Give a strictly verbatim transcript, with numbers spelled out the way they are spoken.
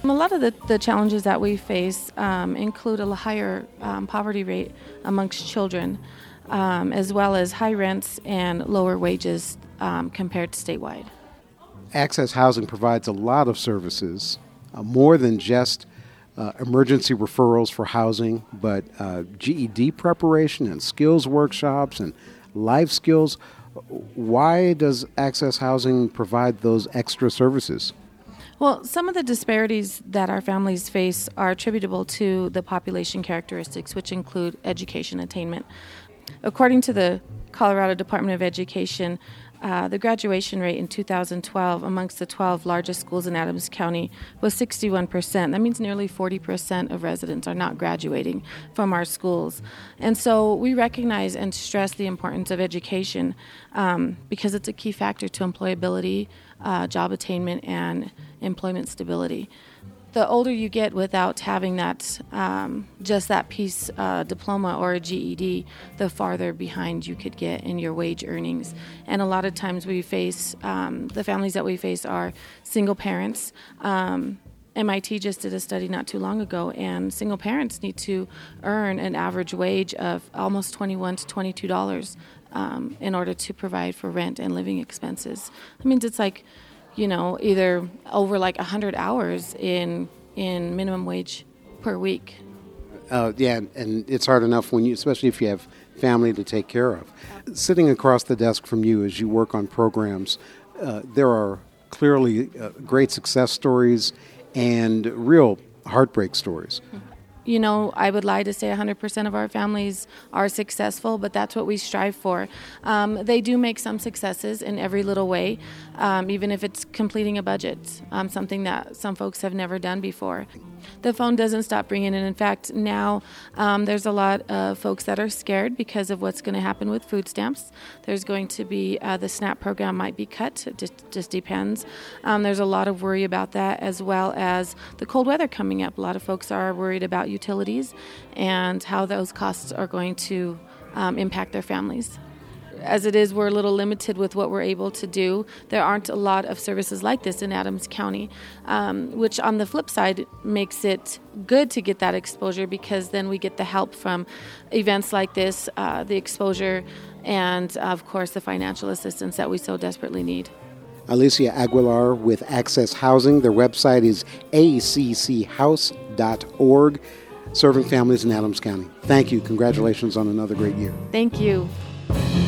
A lot of the, the challenges that we face um, include a higher um, poverty rate amongst children, um, as well as high rents and lower wages um, compared to statewide. Access Housing provides a lot of services, uh, more than just uh, emergency referrals for housing, but uh, G E D preparation and skills workshops and life skills. Why does Access Housing provide those extra services? Well, some of the disparities that our families face are attributable to the population characteristics, which include education attainment. According to the Colorado Department of Education, uh, the graduation rate in two thousand twelve amongst the twelve largest schools in Adams County was sixty-one percent. That means nearly forty percent of residents are not graduating from our schools. And so we recognize and stress the importance of education um, because it's a key factor to employability, uh, job attainment, and employment stability. The older you get without having that, um, just that piece uh, diploma or a G E D, the farther behind you could get in your wage earnings. And a lot of times we face, um, the families that we face are single parents. Um, M I T just did a study not too long ago, and single parents need to earn an average wage of almost twenty-one to twenty-two dollars um, in order to provide for rent and living expenses. That means it's like, you know, either over like one hundred hours in in minimum wage per week. Uh, yeah, and it's hard enough when you, especially if you have family to take care of. Sitting across the desk from you as you work on programs, uh, there are clearly uh, great success stories and real heartbreak stories. You know, I would lie to say one hundred percent of our families are successful, but that's what we strive for. Um, they do make some successes in every little way, um, even if it's completing a budget, um, something that some folks have never done before. The phone doesn't stop ringing, and in fact, now um, there's a lot of folks that are scared because of what's going to happen with food stamps. There's going to be, uh, the SNAP program might be cut, it just, just depends. Um, there's a lot of worry about that, as well as the cold weather coming up. A lot of folks are worried about utilities and how those costs are going to um, impact their families. As it is, we're a little limited with what we're able to do. There aren't a lot of services like this in Adams County, um, which on the flip side makes it good to get that exposure, because then we get the help from events like this, uh, the exposure, and of course the financial assistance that we so desperately need. Alicia Aguilar with Access Housing. Their website is a c c house dot org, serving families in Adams County. Thank you. Congratulations on another great year. Thank you.